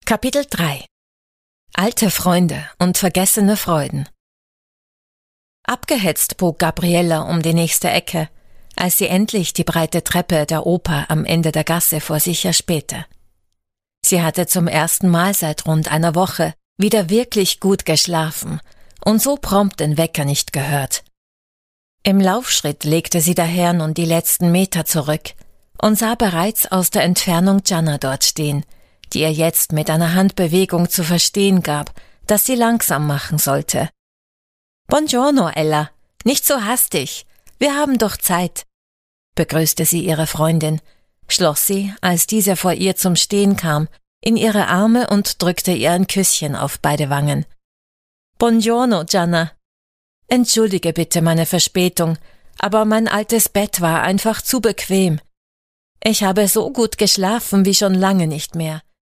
Kapitel 3 Alte Freunde und vergessene Freuden. Abgehetzt bog Gabriella um die nächste Ecke, als sie endlich die breite Treppe der Oper am Ende der Gasse vor sich erspähte. Sie hatte zum ersten Mal seit rund einer Woche wieder wirklich gut geschlafen und so prompt den Wecker nicht gehört. Im Laufschritt legte sie daher nun die letzten Meter zurück und sah bereits aus der Entfernung Gianna dort stehen, die ihr jetzt mit einer Handbewegung zu verstehen gab, dass sie langsam machen sollte. »Buongiorno, Ella, nicht so hastig, wir haben doch Zeit«, begrüßte sie ihre Freundin, schloss sie, als diese vor ihr zum Stehen kam, in ihre Arme und drückte ihr ein Küsschen auf beide Wangen. »Buongiorno, Gianna. Entschuldige bitte meine Verspätung, aber mein altes Bett war einfach zu bequem. Ich habe so gut geschlafen wie schon lange nicht mehr.